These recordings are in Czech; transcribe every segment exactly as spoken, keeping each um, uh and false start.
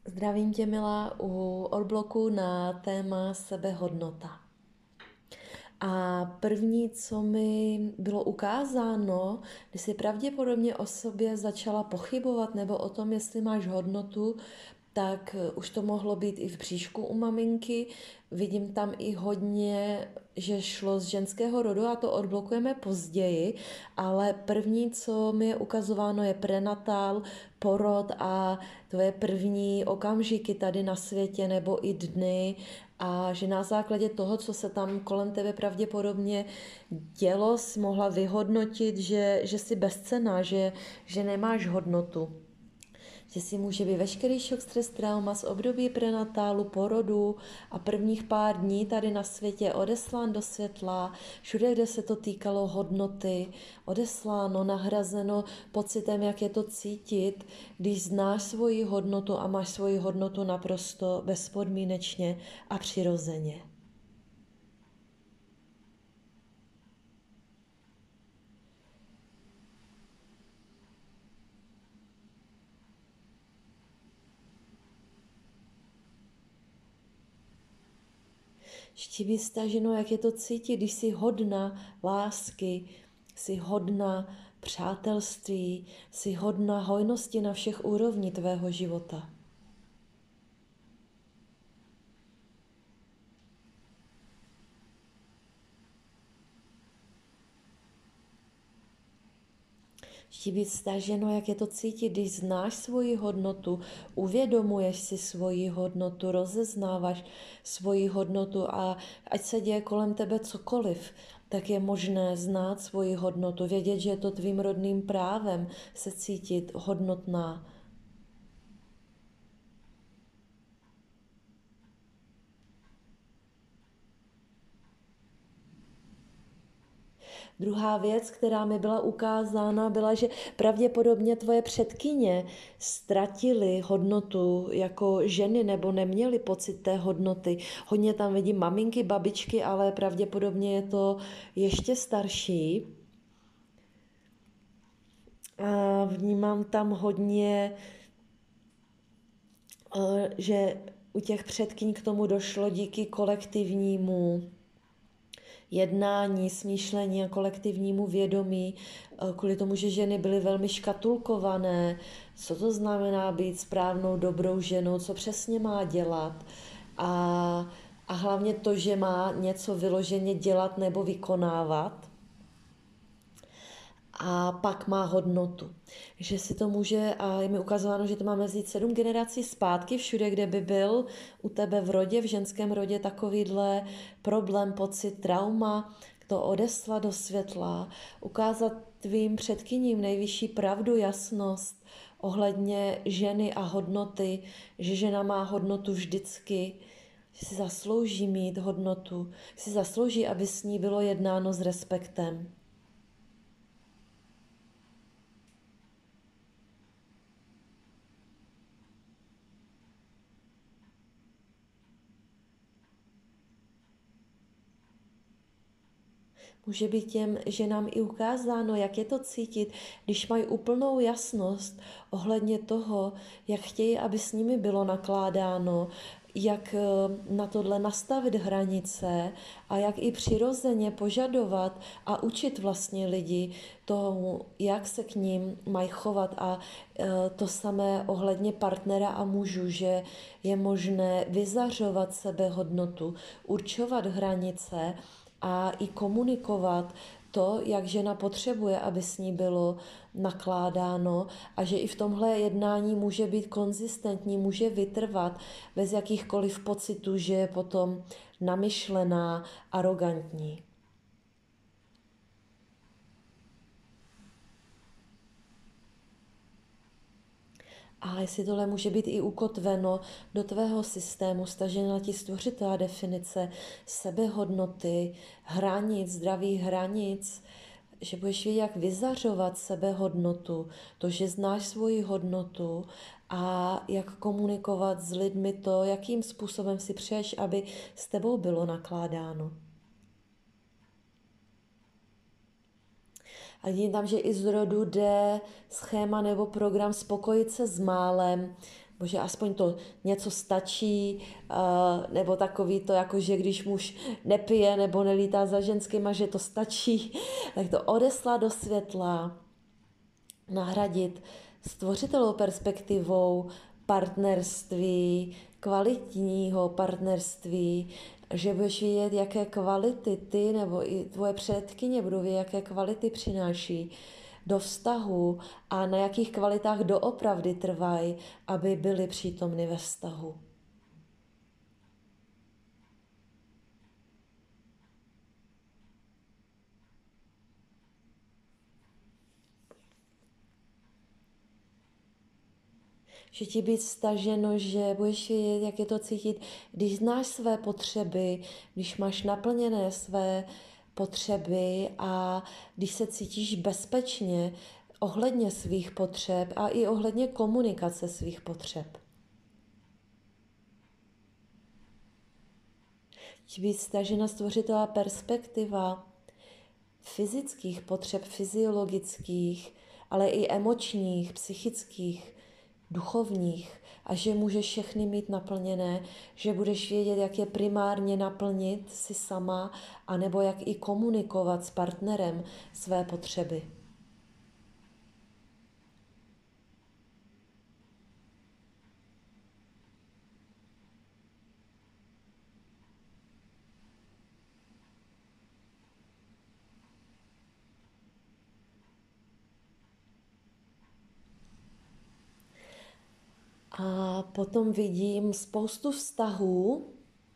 Zdravím tě, milá, u odbloku na téma sebehodnota. A první, co mi bylo ukázáno, když jsi pravděpodobně o sobě začala pochybovat nebo o tom, jestli máš hodnotu, tak už to mohlo být i v bříšku u maminky. Vidím tam i hodně, že šlo z ženského rodu a to odblokujeme později, ale první, co mi je ukazováno, je prenatál, porod a tvoje první okamžiky tady na světě nebo i dny a že na základě toho, co se tam kolem tebe pravděpodobně dělo, jsi mohla vyhodnotit, že, že jsi bezcenná, že, že nemáš hodnotu. Že si může být veškerý šok, stres, trauma z období prenatálu, porodu a prvních pár dní tady na světě odeslán do světla, všude, kde se to týkalo hodnoty, odesláno, nahrazeno pocitem, jak je to cítit, když znáš svoji hodnotu a máš svoji hodnotu naprosto bezpodmínečně a přirozeně. Ještě být staženo, jak je to cítit, když jsi hodna lásky, jsi hodna přátelství, jsi hodna hojnosti na všech úrovních tvého života. Ještě být staženo, jak je to cítit, když znáš svoji hodnotu, uvědomuješ si svoji hodnotu, rozeznáváš svoji hodnotu a ať se děje kolem tebe cokoliv, tak je možné znát svoji hodnotu, vědět, že je to tvým rodným právem se cítit hodnotná. Druhá věc, která mi byla ukázána, byla, že pravděpodobně tvoje předkyně ztratily hodnotu jako ženy nebo neměly pocit té hodnoty. Hodně tam vidím maminky, babičky, ale pravděpodobně je to ještě starší. A vnímám tam hodně, že u těch předkyň k tomu došlo díky kolektivnímu jednání, smýšlení a kolektivnímu vědomí, kvůli tomu, že ženy byly velmi škatulkované, co to znamená být správnou, dobrou ženou, co přesně má dělat a, a hlavně to, že má něco vyloženě dělat nebo vykonávat. A pak má hodnotu. Že si to může, a je mi ukazováno, že to máme vzít sedm generací zpátky, všude, kde by byl u tebe v rodě, v ženském rodě takovýhle problém, pocit, trauma, to odeslat do světla, ukázat tvým předkyním nejvyšší pravdu, jasnost ohledně ženy a hodnoty, že žena má hodnotu vždycky, že si zaslouží mít hodnotu, si zaslouží, aby s ní bylo jednáno s respektem. Může být těm ženám i ukázáno, jak je to cítit, když mají úplnou jasnost ohledně toho, jak chtějí, aby s nimi bylo nakládáno, jak na tohle nastavit hranice a jak i přirozeně požadovat a učit vlastně lidi tomu, jak se k ním mají chovat a to samé ohledně partnera a mužů, že je možné vyzařovat sebehodnotu, určovat hranice a i komunikovat to, jak žena potřebuje, aby s ní bylo nakládáno a že i v tomhle jednání může být konzistentní, může vytrvat bez jakýchkoliv pocitů, že je potom namyšlená, arrogantní. A jestli tohle může být i ukotveno do tvého systému, stažena ti stvořitá definice sebehodnoty, hranic, zdravých hranic, že budeš vědět, jak vyzařovat sebehodnotu, to, že znáš svoji hodnotu a jak komunikovat s lidmi to, jakým způsobem si přeješ, aby s tebou bylo nakládáno. A vidím tam, že i z rodu jde schéma nebo program spokojit se s málem, Bože, aspoň to něco stačí, nebo takový to, jako že když muž nepije nebo nelítá za ženskýma, že to stačí, tak to odeslat do světla, nahradit stvořitelovou perspektivou partnerství, kvalitního partnerství, že budeš vidět, jaké kvality ty nebo i tvoje předkyně budou vědět, jaké kvality přináší do vztahu a na jakých kvalitách doopravdy trvají, aby byly přítomny ve vztahu. Že ti být staženo, že budeš vědět, jak je to cítit, když znáš své potřeby, když máš naplněné své potřeby a když se cítíš bezpečně ohledně svých potřeb a i ohledně komunikace svých potřeb. Ti být stažena stvořitelá perspektiva fyzických potřeb, fyziologických, ale i emočních, psychických, duchovních a že můžeš všechny mít naplněné, že budeš vědět, jak je primárně naplnit si sama, anebo jak i komunikovat s partnerem své potřeby. A potom vidím spoustu vztahů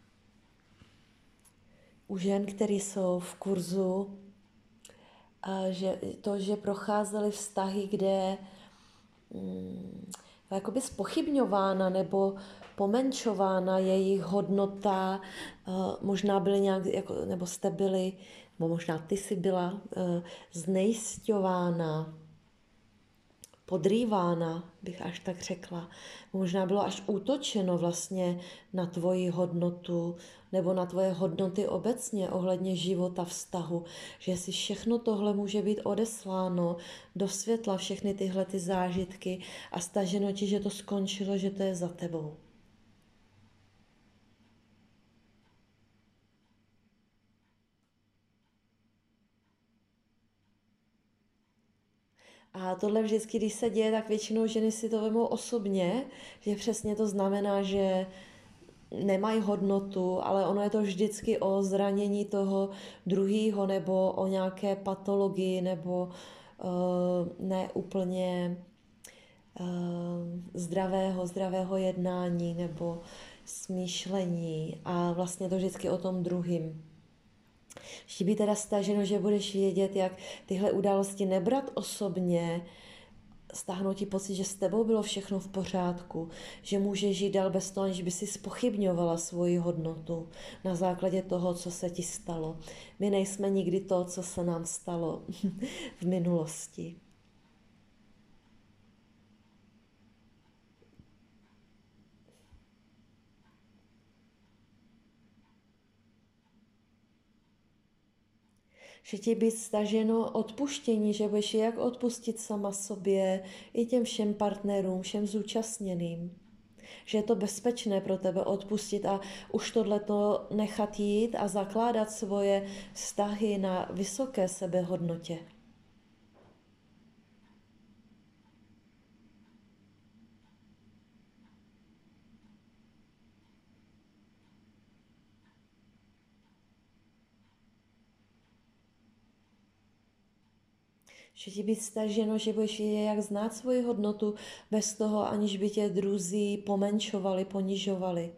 u žen, které jsou v kurzu, a že to, že procházely vztahy, kde mm, jakoby zpochybňována nebo pomenšována jejich hodnota, možná byly nějak, jako, nebo jste byli, nebo možná ty jsi byla znejisťována, podrývána, bych až tak řekla. Možná bylo až útočeno vlastně na tvoji hodnotu nebo na tvoje hodnoty obecně ohledně života, vztahu. Že si všechno tohle může být odesláno do světla, všechny tyhle ty zážitky a staženo ti, že to skončilo, že to je za tebou. A tohle vždycky, když se děje, tak většinou ženy si to vemou osobně, že přesně to znamená, že nemají hodnotu, ale ono je to vždycky o zranění toho druhého nebo o nějaké patologii nebo uh, ne úplně uh, zdravého, zdravého jednání nebo smýšlení a vlastně to vždycky o tom druhým. Že by teda staženo, že budeš vědět, jak tyhle události nebrat osobně, stáhnout ti pocit, že s tebou bylo všechno v pořádku, že můžeš žít dál bez toho, aniž by si zpochybňovala svoji hodnotu na základě toho, co se ti stalo. My nejsme nikdy to, co se nám stalo v minulosti. Že ti být staženo odpuštění, že budeš jak odpustit sama sobě, i těm všem partnerům, všem zúčastněným. Že je to bezpečné pro tebe odpustit a už tohleto nechat jít a zakládat svoje vztahy na vysoké sebehodnotě. Že ti být staženo, že budeš vědět, jak znát svoji hodnotu bez toho, aniž by tě druzí pomenšovali, ponižovali.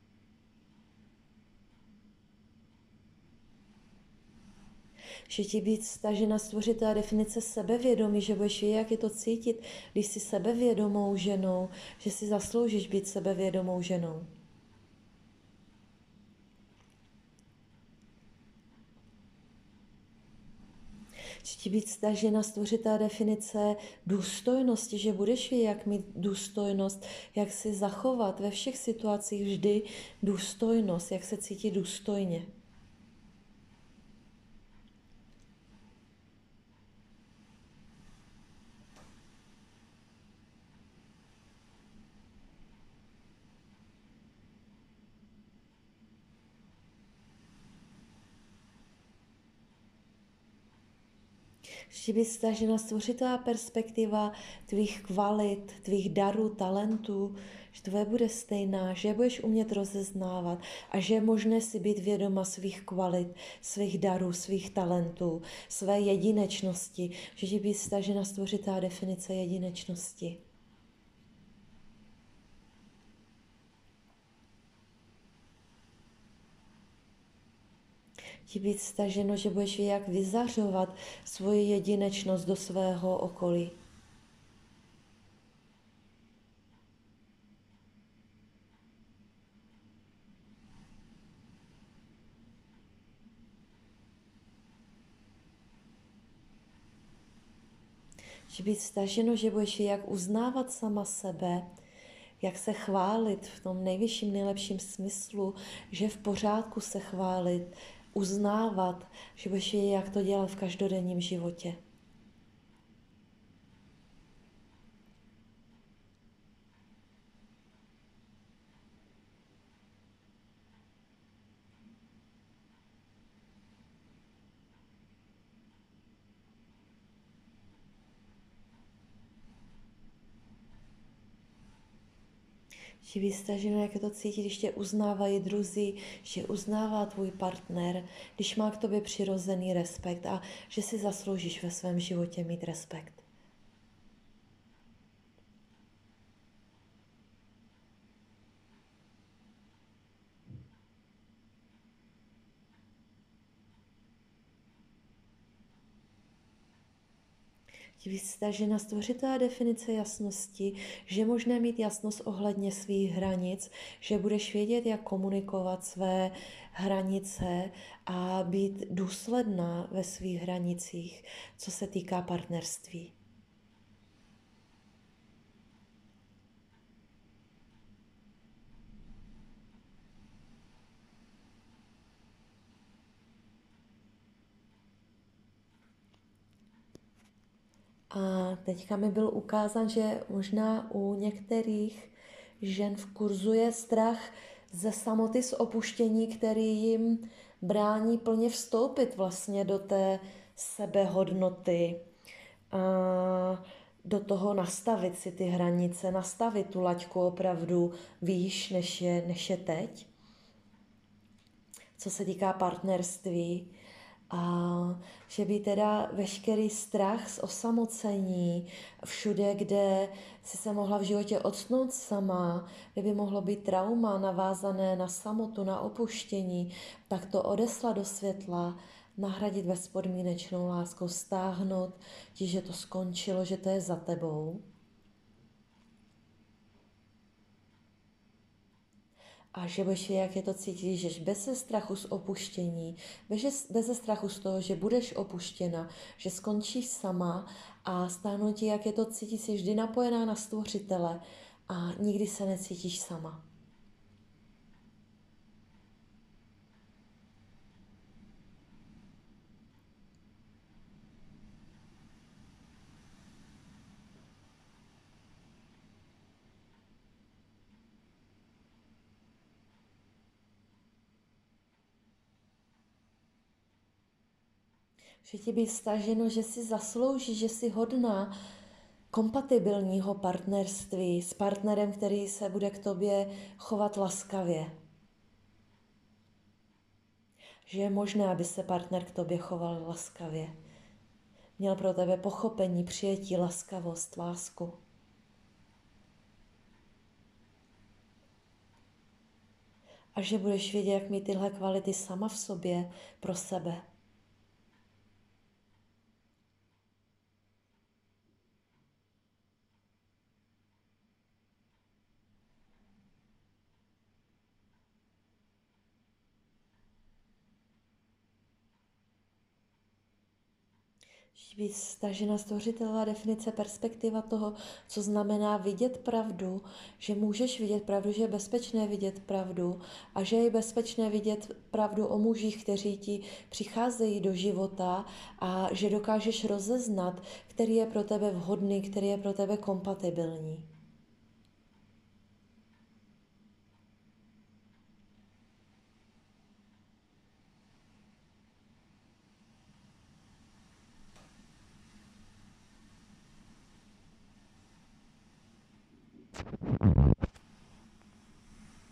Že ti být stažena stvořitá definice sebevědomí, že budeš vědět, jak je to cítit, když jsi sebevědomou ženou, že si zasloužíš být sebevědomou ženou. Že ti být stažena stvořitá definice důstojnosti, že budeš vědět, jak mít důstojnost, jak si zachovat ve všech situacích vždy důstojnost, jak se cítit důstojně. Že být stažena stvořitelná perspektiva tvých kvalit, tvých darů, talentů, že tvoje bude stejná, že je budeš umět rozeznávat a že je možné si být vědoma svých kvalit, svých darů, svých talentů, své jedinečnosti, že ti být stažena stvořitelná definice jedinečnosti. Ti být staženo, že budeš vědět, jak vyzařovat svoji jedinečnost do svého okolí. Že být staženo, že budeš vědět, jak uznávat sama sebe, jak se chválit v tom nejvyšším, nejlepším smyslu, že je v pořádku se chválit, uznávat, že budeš vědět, jak to dělat v každodenním životě. Že být staženo, jak je to cítit, když tě uznávají druzí, že uznává tvůj partner, když má k tobě přirozený respekt a že si zasloužíš ve svém životě mít respekt. Vystažena stvořitelná definice jasnosti, že je možné mít jasnost ohledně svých hranic, že budeš vědět, jak komunikovat své hranice a být důsledná ve svých hranicích, co se týká partnerství. A teďka mi byl ukázán, že možná u některých žen v kurzu je strach ze samoty, z opuštění, který jim brání plně vstoupit vlastně do té sebehodnoty, a do toho nastavit si ty hranice, nastavit tu laťku opravdu výš, než je, než je teď. Co se týká partnerství, a že by teda veškerý strach z osamocení všude, kde si se mohla v životě octnout sama, kde by mohlo být trauma navázané na samotu, na opuštění, tak to odeslat do světla, nahradit bezpodmínečnou láskou, stáhnout ti, že to skončilo, že to je za tebou. A že budeš vědět, jak je to cítit, že bez strachu z opuštění, bez, bez strachu z toho, že budeš opuštěna, že skončíš sama a stáhnu ti, jak je to cítit, jsi vždy napojená na stvořitele a nikdy se necítíš sama. Že ti být staženo, že si zaslouží, že si hodná kompatibilního partnerství s partnerem, který se bude k tobě chovat laskavě. Že je možné, aby se partner k tobě choval laskavě. Měl pro tebe pochopení, přijetí, laskavost, lásku. A že budeš vědět, jak mít tyhle kvality sama v sobě pro sebe. Být stažena stvořitelná definice, perspektiva toho, co znamená vidět pravdu, že můžeš vidět pravdu, že je bezpečné vidět pravdu a že je bezpečné vidět pravdu o mužích, kteří ti přicházejí do života a že dokážeš rozeznat, který je pro tebe vhodný, který je pro tebe kompatibilní.